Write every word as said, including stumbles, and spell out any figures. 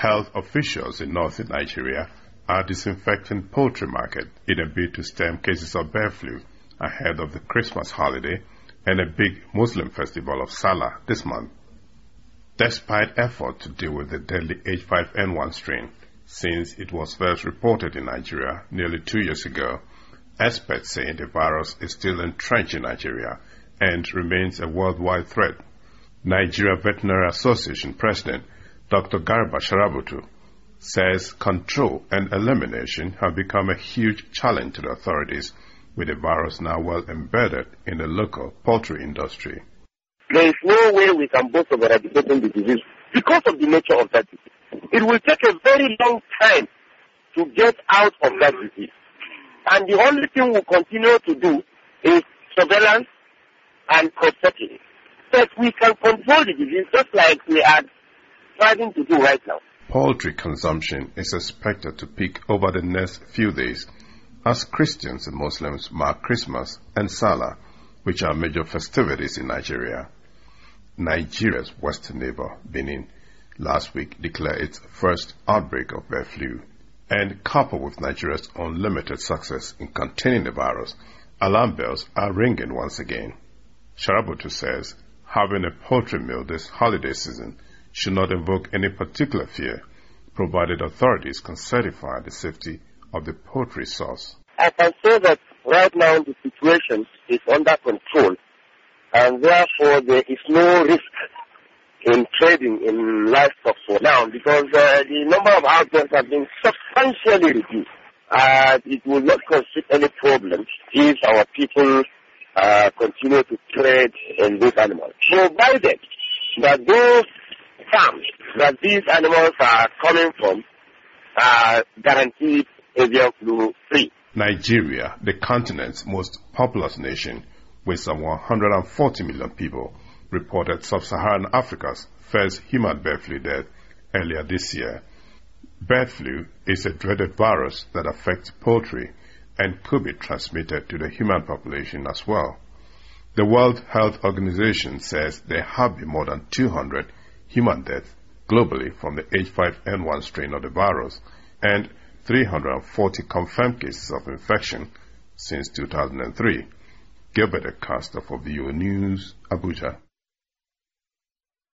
Health officials in northern Nigeria are disinfecting poultry market in a bid to stem cases of bird flu ahead of the Christmas holiday and a big Muslim festival of Salah this month. Despite effort to deal with the deadly H five N one strain since it was first reported in Nigeria nearly two years ago, experts say the virus is still entrenched in Nigeria and remains a worldwide threat. Nigeria Veterinary Association President Doctor Garba Sharabutu says control and elimination have become a huge challenge to the authorities, with the virus now well embedded in the local poultry industry. There is no way we can boast of eradicating the disease because of the nature of that disease. It will take a very long time to get out of that disease. And the only thing we'll continue to do is surveillance and cross-checking. But we can control the disease just like we are striving to do right now. Poultry consumption is expected to peak over the next few days as Christians and Muslims mark Christmas and Salah, which are major festivities in Nigeria. Nigeria's western neighbor, Benin, last week declared its first outbreak of bird flu, and coupled with Nigeria's unlimited success in containing the virus, alarm bells are ringing once again. Sharabutu says having a poultry meal this holiday season should not invoke any particular fear, provided authorities can certify the safety of the poultry source. I can say that right now the situation is under control, and therefore there is no risk in trading in livestock for now, because uh, the number of outbreaks have been substantially reduced. Uh, it will not constitute any problem if our people uh, continue to trade in these animals, provided that those farms that these animals are coming from are guaranteed avian flu free. Nigeria, the continent's most populous nation, with some one hundred forty million people, reported sub-Saharan Africa's first human bird flu death earlier this year. Bird flu is a dreaded virus that affects poultry and could be transmitted to the human population as well. The World Health Organization says there have been more than two hundred human deaths globally from the H five N one strain of the virus and three hundred forty confirmed cases of infection since two thousand three. Gilbert Acosta for V O News, Abuja.